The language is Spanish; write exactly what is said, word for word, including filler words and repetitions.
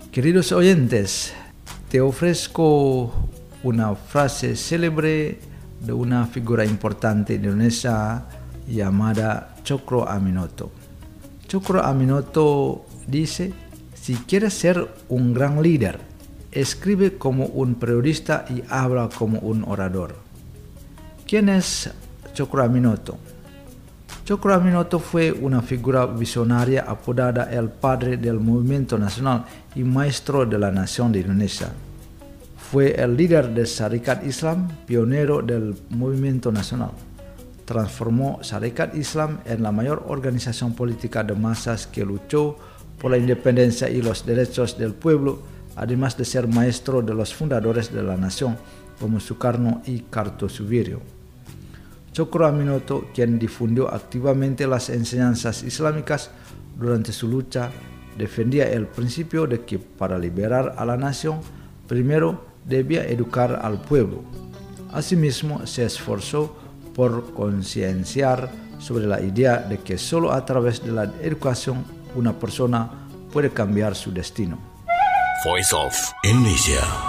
Queridos oyentes, te ofrezco una frase célebre de una figura importante de Indonesia llamada Cokro Aminoto. Cokro Aminoto dice: si quieres ser un gran líder, escribe como un periodista y habla como un orador. ¿Quién es Cokro Aminoto? Cokro Aminoto fue una figura visionaria apodada el padre del movimiento nacional y maestro de la nación de Indonesia. Fue el líder del Sarekat Islam, pionero del movimiento nacional. Transformó Sarekat Islam en la mayor organización política de masas que luchó por la independencia y los derechos del pueblo, además de ser maestro de los fundadores de la nación, como Sukarno y Kartosuwiryo. Cokro Aminoto, quien difundió activamente las enseñanzas islámicas durante su lucha, defendía el principio de que para liberar a la nación, primero debía educar al pueblo. Asimismo, se esforzó por concienciar sobre la idea de que solo a través de la educación una persona puede cambiar su destino. Voice of Indonesia.